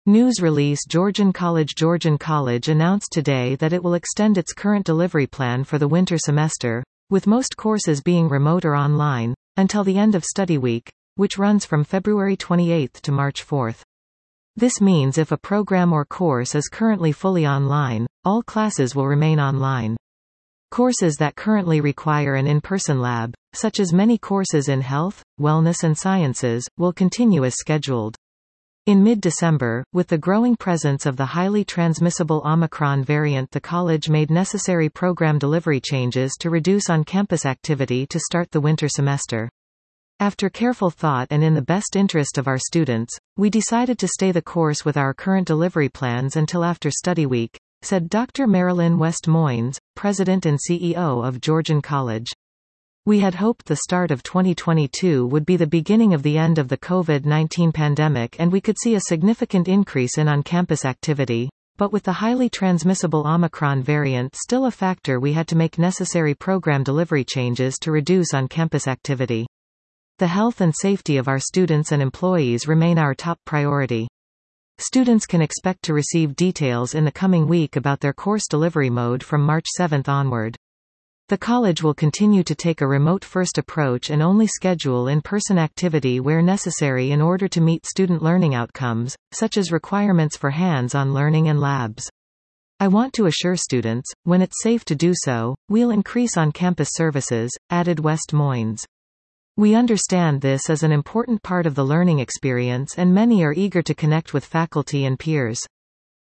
News release Georgian College announced today that it will extend its current delivery plan for the winter semester, with most courses being remote or online, until the end of study week, which runs from February 28 to March 4. This means if a program or course is currently fully online, all classes will remain online. Courses that currently require an in-person lab, such as many courses in health, wellness and sciences, will continue as scheduled. In mid-December, with the growing presence of the highly transmissible Omicron variant, the college made necessary program delivery changes to reduce on-campus activity to start the winter semester. After careful thought and in the best interest of our students, we decided to stay the course with our current delivery plans until after study week, said Dr. Marilyn West Moynes, President and CEO of Georgian College. We had hoped the start of 2022 would be the beginning of the end of the COVID-19 pandemic and we could see a significant increase in on-campus activity, but with the highly transmissible Omicron variant still a factor, we had to make necessary program delivery changes to reduce on-campus activity. The health and safety of our students and employees remain our top priority. Students can expect to receive details in the coming week about their course delivery mode from March 7 onward. The college will continue to take a remote-first approach and only schedule in-person activity where necessary in order to meet student learning outcomes, such as requirements for hands-on learning and labs. I want to assure students, when it's safe to do so, we'll increase on-campus services, added West Moynes. We understand this is an important part of the learning experience and many are eager to connect with faculty and peers.